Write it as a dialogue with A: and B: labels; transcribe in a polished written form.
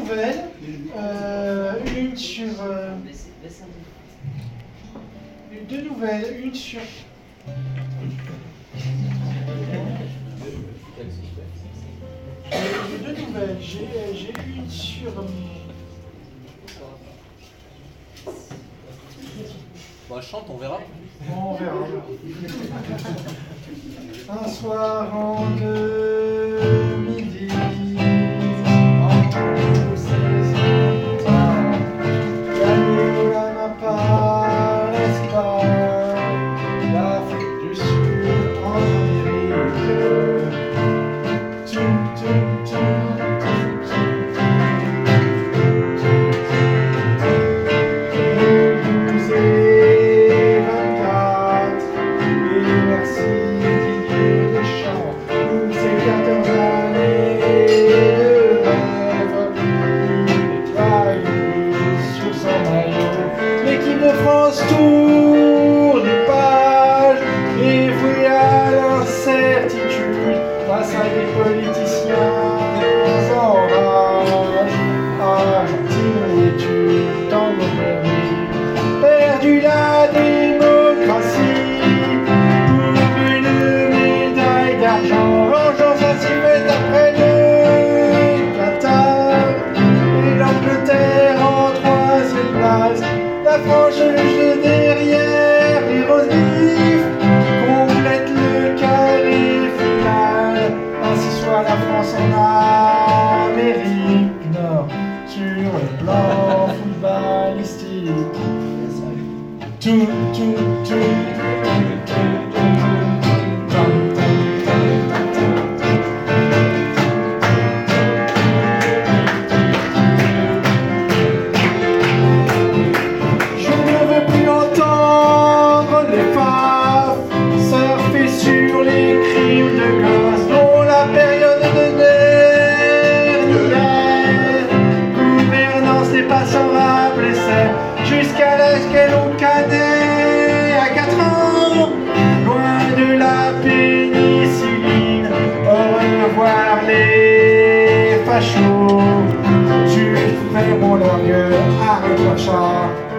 A: nouvelles. Une sur... deux nouvelles, une sur... J'ai deux nouvelles. J'ai une sur...
B: Bah chante, on verra.
A: Bon, on verra. Un soir en 2010, entre 16 ans, Daniela m'a l'Espagne, l'Afrique du Sud en Amérique. Tourne une page et voué à l'incertitude face à des politiciens en rage. Argentine et tu dans nos pays, perdu la démocratie pour une médaille d'argent. Vengeance à s'y mettre après le Qatar et l'Angleterre en troisième place. La frange de derrière les rosebifs complète le carré final. Ainsi soit la France en Amérique Nord sur le plan footballistique. Tout. Sur les crimes de gosse dont la période de dernière gouvernance n'est pas sans rappeler c'est jusqu'à l'âge qu'elle ont cadet à 4 ans, loin de la pénicilline. Au revoir les fachos, tu fermeront leur gueule à reprochant.